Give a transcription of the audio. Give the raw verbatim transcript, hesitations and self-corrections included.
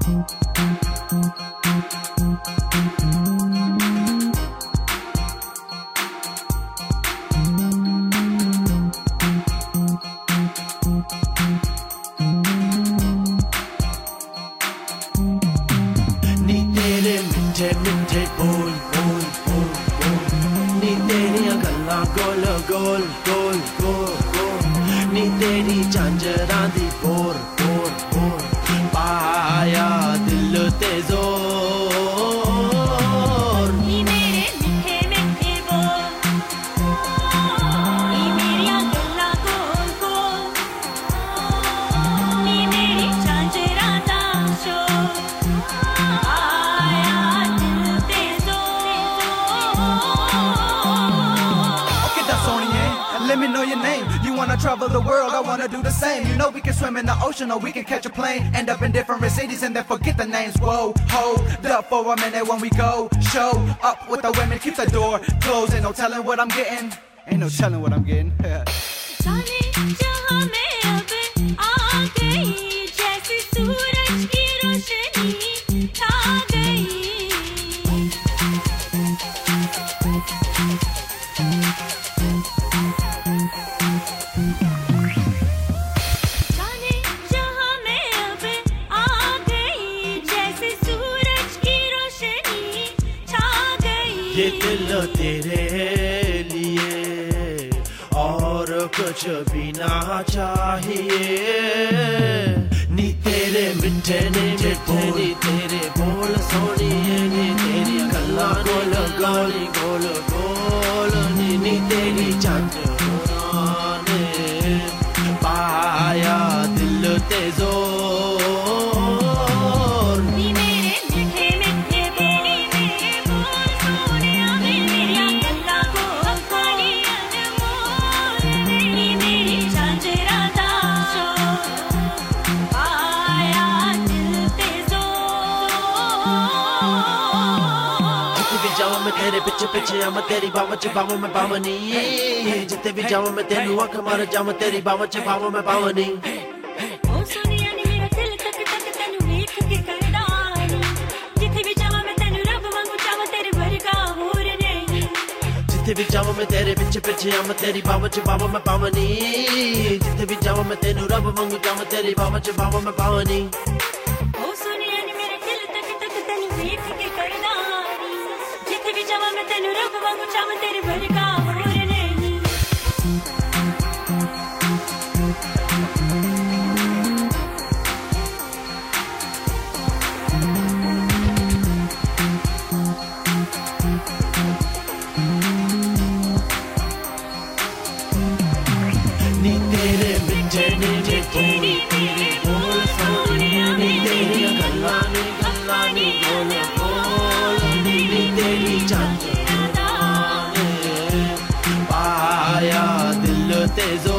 मिठे मिठे बोल बोल बोल बोल नी तेरियां गल्लां गोल गोल गोल गोल गोल नी तेरी झांजरां दी बोर बोर बोर पाया दिल ते जोर नी मेरे मिठे मिठे बोल नी मेरियां गल्लां गोल गोल नी मेरी झांजरां दा शोर Let me know your name. You wanna travel the world, I wanna do the same. You know we can swim in the ocean or we can catch a plane. End up in different cities and then forget the names. Whoa, hold up for a minute when we go. Show up with the women, keep the door closed. Ain't no telling what I'm getting. Ain't no telling what I'm getting. जाने जहाँ मैं अब आ गई, जैसे सूरज की रोशनी छा गई। जाने जहाँ मैं अब आ गई, जैसे सूरज की रोशनी छा गई। ये दिल तेरे लिए और कुछ भी ना चाहिए। नी तेरे मिठे ने मिठे नी तेरे बोल सोनिए, नी तेरी गल्लां गोल गोल गोल गोल नी नी तेरी झांजरां ने पाया दिल ते जोर। नी मेरे मिठे मिठे तेरी मेरे बोल सोनिया, मेरियां गल्लां गोल गोल अनमोल नी मेरी झांजरां दा शोर पाया दिल ते जोर। जिथे भी जाऊं मैं तेरे पिछे पिछे आवां, तेरी बाहों च बाहों मैं बावनी। जिथे भी जाऊं मैं तेनू अख मार जावां, तेरी बाहों च बाहों मैं बावनी। ओ सोनिया नी मेरा दिल तक तक तैनू वेख के करदा नी, जिथे भी जावां मैं तैनू रब वांगू चाहां, तेरे वर्गा होर नहीं। जिथे भी जाऊं मैं तेरे पिछे पिछे आवां, तेरी बाहों च बाहों मैं बावनी। जिथे भी जाऊं मैं तेनू रब वांगू चाहां, तेरी बाहों च बाहों मैं बावनी। ओ सोनिया नी मेरा दिल तक तक तैनू वेख के करदा नी, जिथे भी जावां मैं तैनू रब वांगू चाहां, तेरे वर्गा होर नहीं। नी तेरे मिठे नी मिठे नी तेरे बोल सोनिया, नी तेरी गल्लां नी गल्लां नी गोल गोल नी नी तेरी झांजरां ने पाया दिल ते जोर।